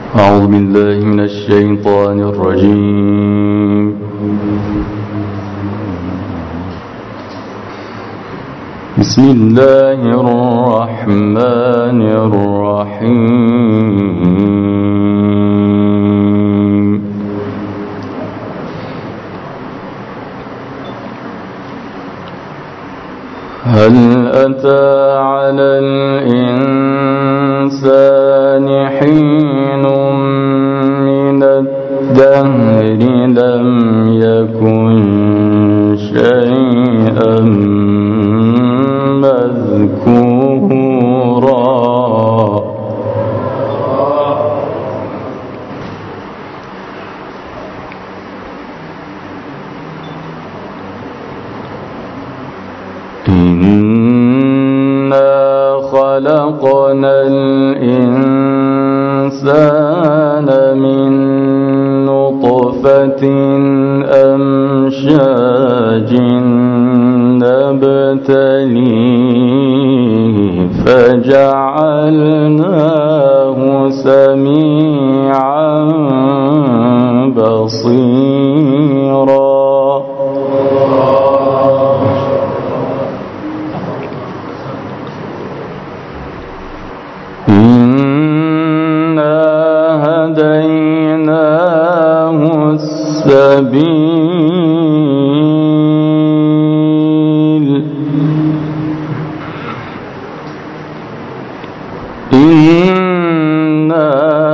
أعوذ بالله من الشيطان الرجيم. بسم الله الرحمن الرحيم. هل أتى على الإنسان حين من الدهر لم يكن شيئا مذكورا إنا خلقنا الإنسان من نطفة أمشاج نبتليه فجعلناه سميعا بصيرا إنا هديناه السبيل إنا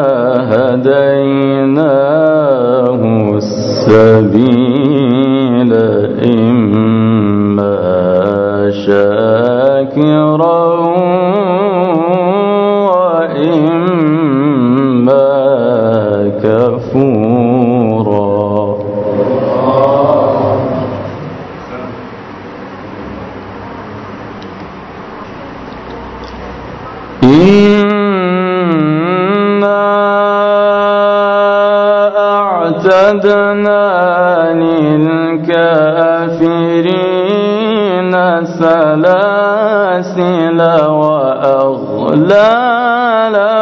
هديناه السبيل إما شاكرا وإما كفورا إنا أعتدنا للكافرين سلاسل وأغلالا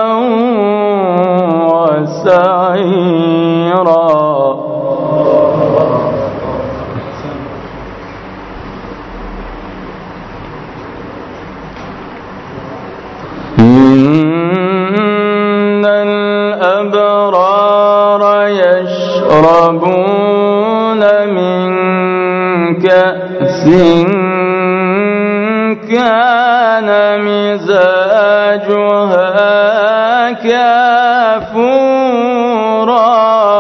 وسعيرا إن الأبرار يشربون من كأس كان مزاجها كافورا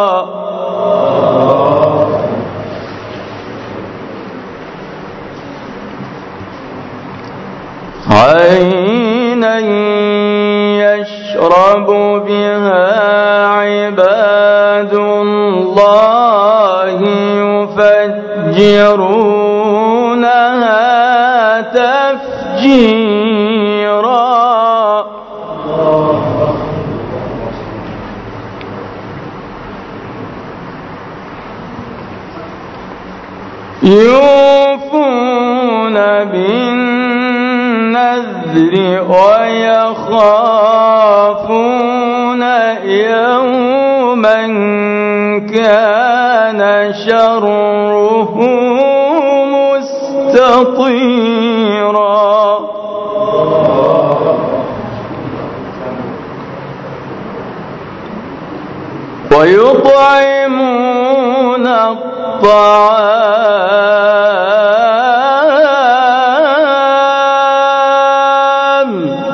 عينا يشرب بها عباد الله يفجرونها تفجيرا يوفون بالنذر ويخافون يوما كان شره مستطيرا ويطعمون الطعام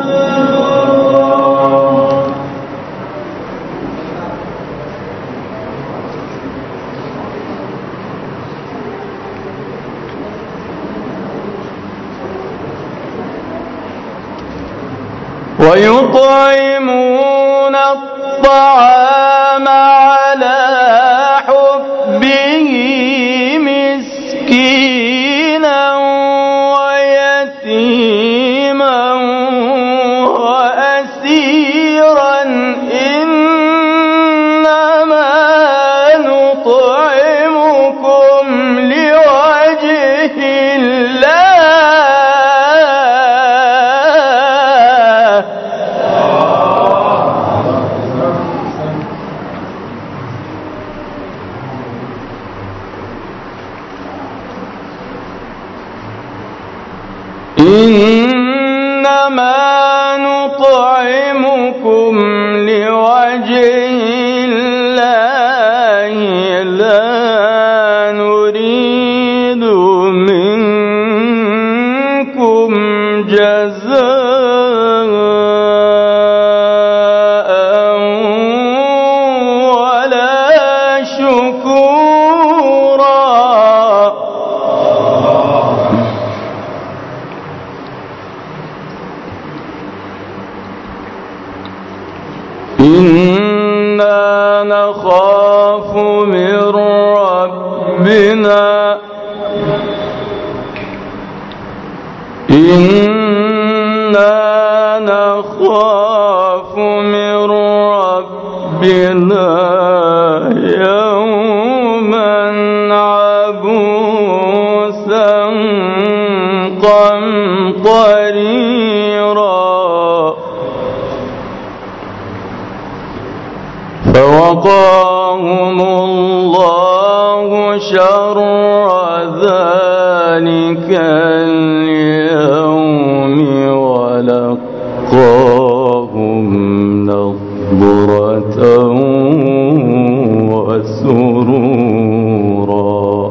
على حبه مسكينا ويتيما وأسيرا إنما نطعمكم لوجه الله نطعمكم لوجه الله لا نريد منكم جزاء ولا شكورا إنا نخاف من ربنا يوما عبوسا قمطريرا فوقاهم الله شر ذلك اليوم ولقاهم نضرة وسرورا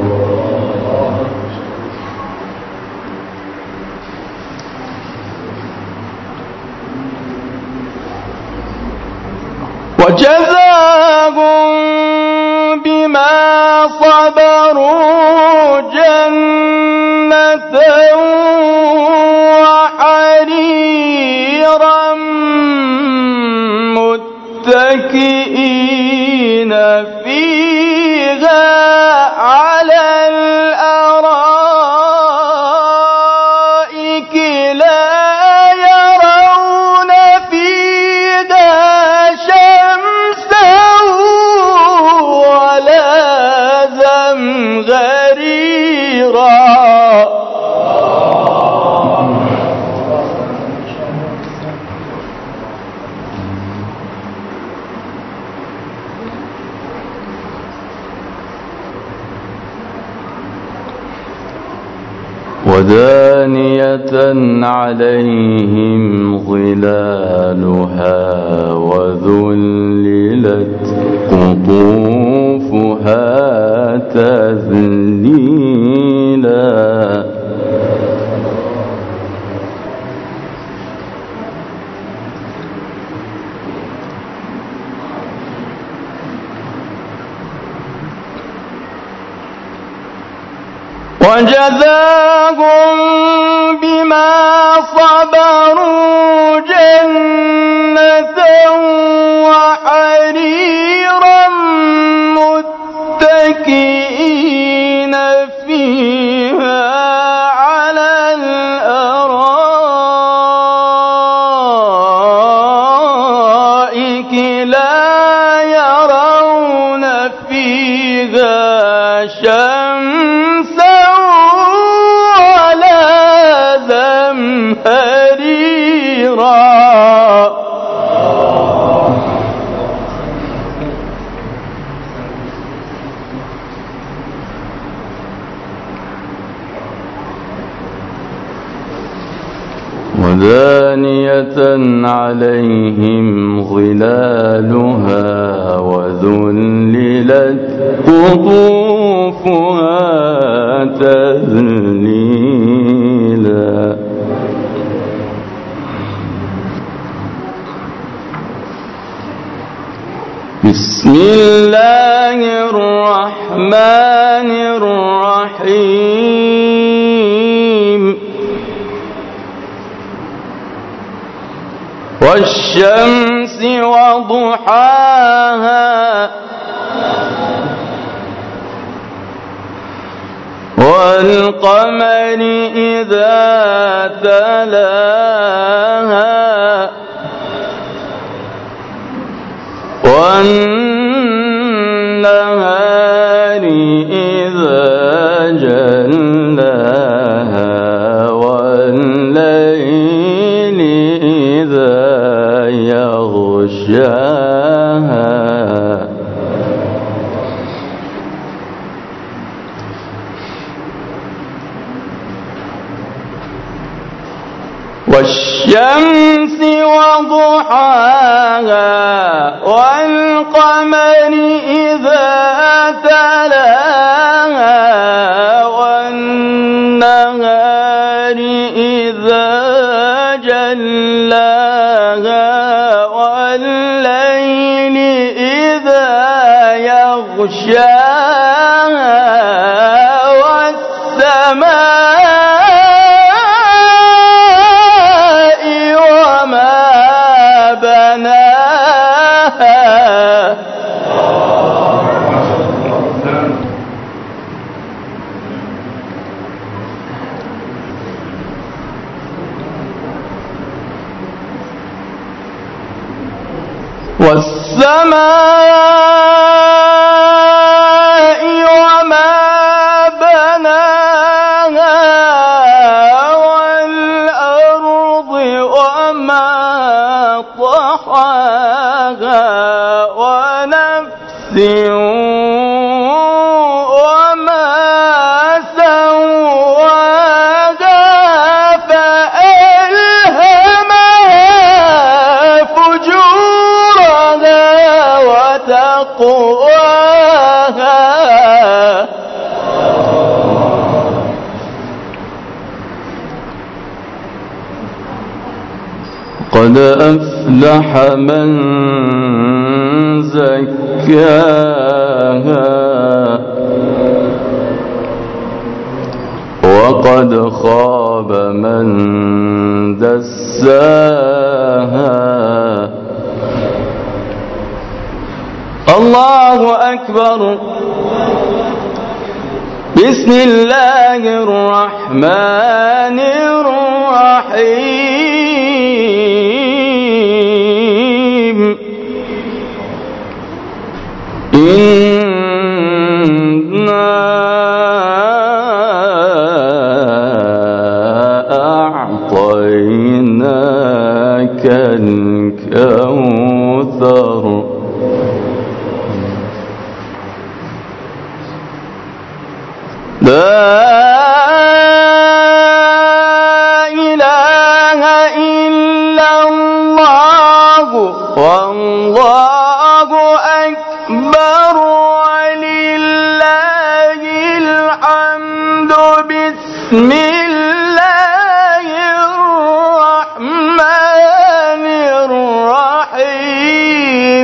وجزاهم بما صبروا جنة وحريرا متكئين فيها على الأرائك لا يرون فيها شمسا ولا زمهريرا ودانية عليهم ظلالها وذللت قطوفها تذليلا وجزاهم بما صبروا جنة وحريرا متكئين فيها على الأرائك لا يرون فيها شمسا زمهريرا ودانية عليهم ظلالها وذللت قطوفها تذليلا بسم الله الرحمن الرحيم والشمس وضحاها والقمر إذا تلاها والنهار إذا جلاها والليل إذا يغشاها والشمس وضحاها والقمر إذا تلاها والنهار إذا جلاها والليل إذا يغشاها والسماء وما بناها والسماء وما بناها والأرض وما طحاها ونفس وما سواها فألهمها فجورها وتقواها قد أفلح من زكاها وقد خاب من دساها الله أكبر بسم الله الرحمن الرحيم إنا أعطيناك الكوثر لا إله إلا الله والله أكبر ولله الحمد بسم الله الرحمن الرحيم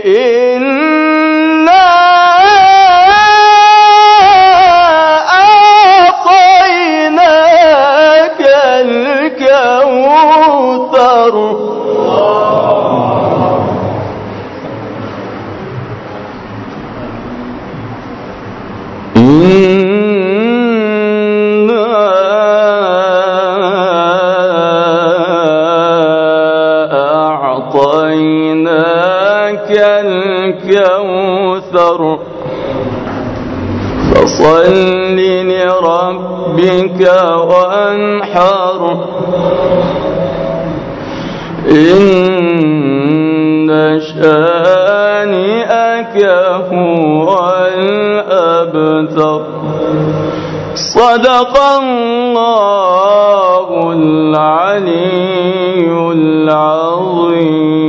أعطيناك الكوثر فصل لربك وانحر إن شانئك هو الأبتر صدق الله العلي العظيم